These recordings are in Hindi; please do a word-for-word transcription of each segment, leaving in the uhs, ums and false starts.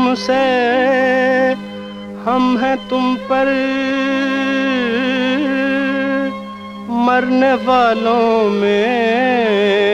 हमसे, हम हैं तुम पर मरने वालों में।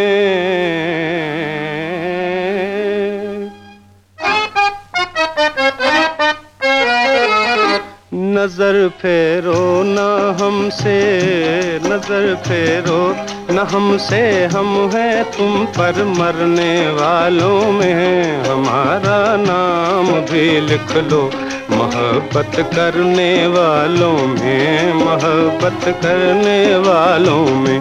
नजर फेरो न हमसे, नजर फेरो न हमसे, हम हैं तुम पर मरने वालों में। हमारा नाम भी लिख लो मोहब्बत करने वालों में, मोहब्बत करने वालों में।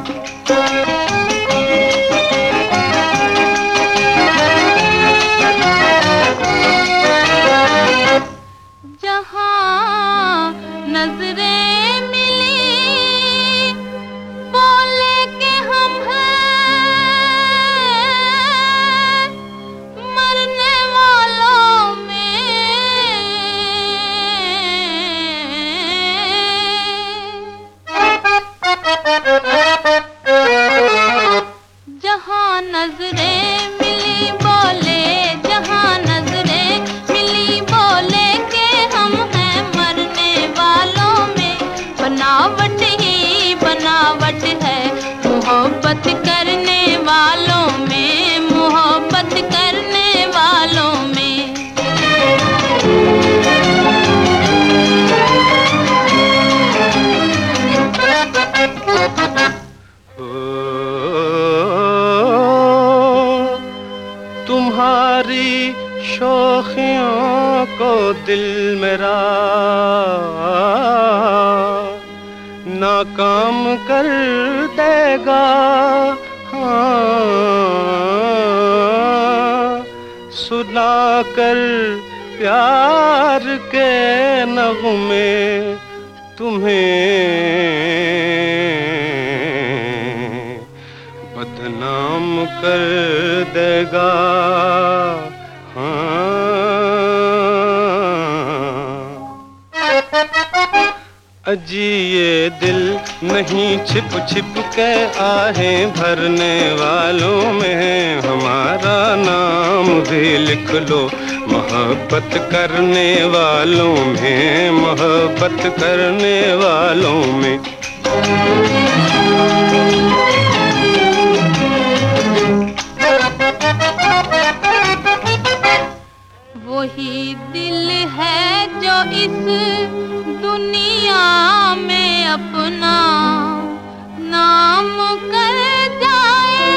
नजरें मिली बोले कि हम हैं मरने वालों में। जहाँ नजरें मिली बोले, जहाँ नजरें मिली बोले कि हम हैं मरने वालों में। बनावट ही बनावट है मोहब्बत करने वालों में, मोहब्बत करने वालों में। तुम्हारी शोखियों को दिल मेरा नाकाम कर देगा। हाँ, सुनाकर प्यार के नगमे तुम्हें बदनाम कर देगा। हाँ, अजी ये दिल नहीं छिप छिप के आहें भरने वालों में। हमारा नाम भी लिख लो मोहब्बत करने वालों में, मोहब्बत करने वालों में। वही दिल है जो इस दुनिया में अपना नाम कर जाए।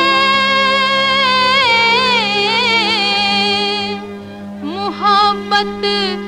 मोहब्बत